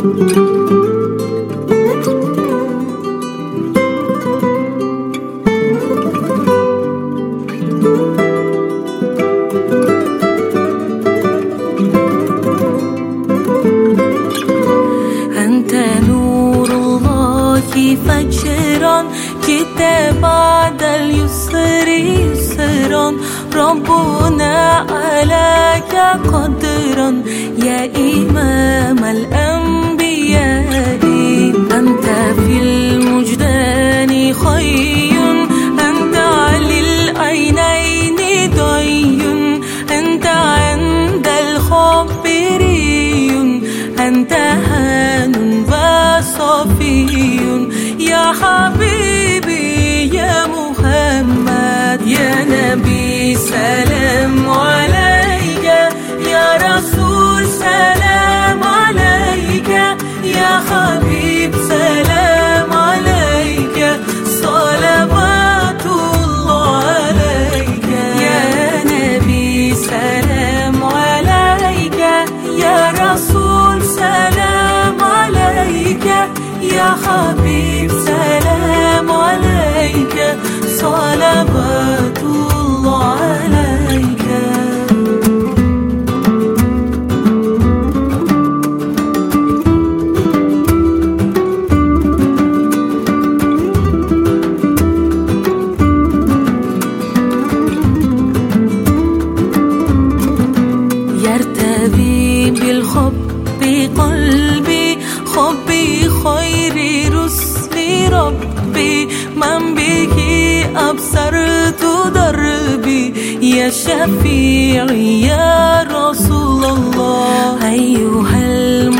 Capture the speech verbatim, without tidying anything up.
فجرا جئت بعد اليسر يسرا ربنا عليك قدرا يا إمام الأنبياء أنت في المجدان خي أنت على العينين ضي أنت عند الخبري أنت هان وصفي يا حبيبي يا محمد يا نبي سلام عليك يا رسول سلام عليك يا حبيب سلام عليك صلوات الله عليك يا نبي سلام عليك يا رسول سلام عليك يا حبيب سلام عليك صلوات الله عليك يرتوي بالحب قلبي حبي خير رسل ربي من به أبصرت دربي يا شفيعي يا رسول الله أيها